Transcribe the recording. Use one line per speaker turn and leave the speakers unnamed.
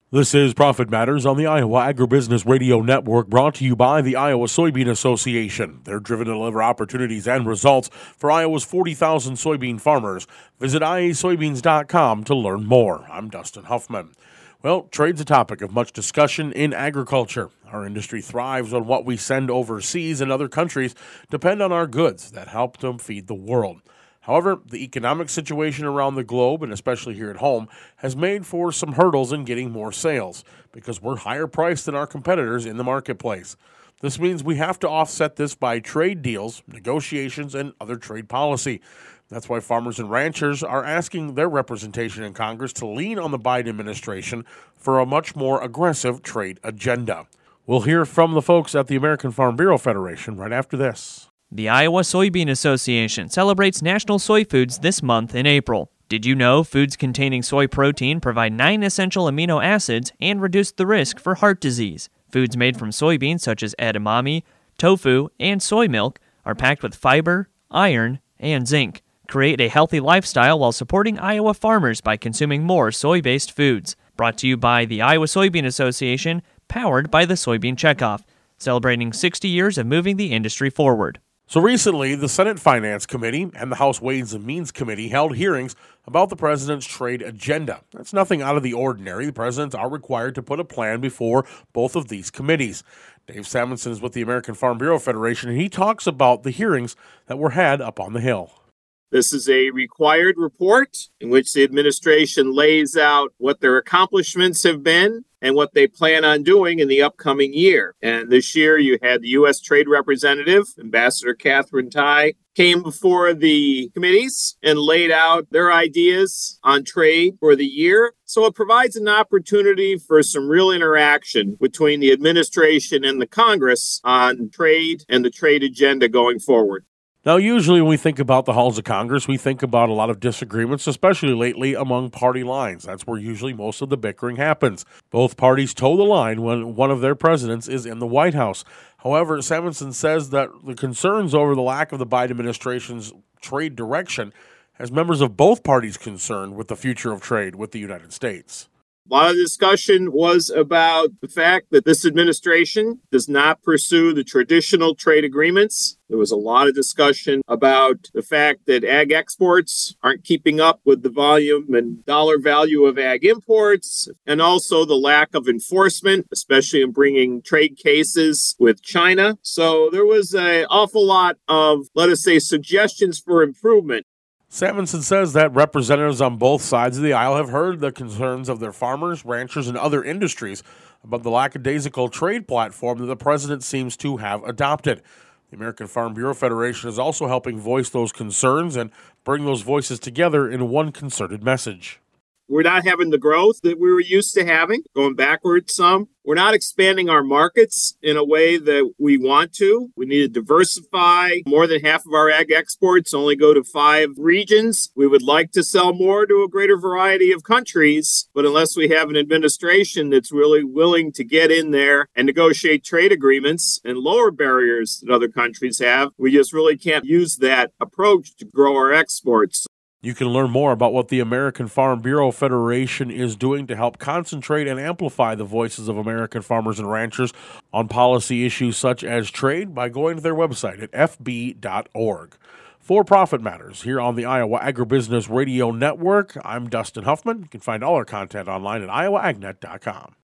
This is Profit Matters on the Iowa Agribusiness Radio Network, brought to you by the Iowa Soybean Association. They're driven to deliver opportunities and results for Iowa's 40,000 soybean farmers. Visit iasoybeans.com to learn more. I'm Dustin Huffman. Well, trade's a topic of much discussion in agriculture. Our industry thrives on what we send overseas, and other countries depend on our goods that help them feed the world. However, the economic situation around the globe, and especially here at home, has made for some hurdles in getting more sales because we're higher priced than our competitors in the marketplace. This means we have to offset this by trade deals, negotiations, and other trade policy. That's why farmers and ranchers are asking their representation in Congress to lean on the Biden administration for a much more aggressive trade agenda. We'll hear from the folks at the American Farm Bureau Federation right after this.
The Iowa Soybean Association celebrates National Soy Foods this month in April. Did you know foods containing soy protein provide 9 essential amino acids and reduce the risk for heart disease? Foods made from soybeans such as edamame, tofu, and soy milk are packed with fiber, iron, and zinc. Create a healthy lifestyle while supporting Iowa farmers by consuming more soy-based foods. Brought to you by the Iowa Soybean Association, powered by the Soybean Checkoff, celebrating 60 years of moving the industry forward.
So recently, the Senate Finance Committee and the House Ways and Means Committee held hearings about the president's trade agenda. That's nothing out of the ordinary. The presidents are required to put a plan before both of these committees. Dave Samuelson is with the American Farm Bureau Federation, and he talks about the hearings that were had up on the Hill.
This is a required report in which the administration lays out what their accomplishments have been and what they plan on doing in the upcoming year. And this year you had the U.S. Trade Representative, Ambassador Katherine Tai, came before the committees and laid out their ideas on trade for the year. So it provides an opportunity for some real interaction between the administration and the Congress on trade and the trade agenda going forward.
Now, usually when we think about the halls of Congress, we think about a lot of disagreements, especially lately among party lines. That's where usually most of the bickering happens. Both parties toe the line when one of their presidents is in the White House. However, Samuelson says that the concerns over the lack of the Biden administration's trade direction has members of both parties concerned with the future of trade with the United States.
A lot of discussion was about the fact that this administration does not pursue the traditional trade agreements. There was a lot of discussion about the fact that ag exports aren't keeping up with the volume and dollar value of ag imports, and also the lack of enforcement, especially in bringing trade cases with China. So there was an awful lot of, let us say, suggestions for improvement.
Samuelson says that representatives on both sides of the aisle have heard the concerns of their farmers, ranchers, and other industries about the lackadaisical trade platform that the president seems to have adopted. The American Farm Bureau Federation is also helping voice those concerns and bring those voices together in one concerted message.
We're not having the growth that we were used to having, going backwards some. We're not expanding our markets in a way that we want to. We need to diversify. More than half of our ag exports only go to 5 regions. We would like to sell more to a greater variety of countries, but unless we have an administration that's really willing to get in there and negotiate trade agreements and lower barriers that other countries have, we just really can't use that approach to grow our exports.
You can learn more about what the American Farm Bureau Federation is doing to help concentrate and amplify the voices of American farmers and ranchers on policy issues such as trade by going to their website at fb.org. For Profit Matters, here on the Iowa Agribusiness Radio Network, I'm Dustin Huffman. You can find all our content online at iowaagnet.com.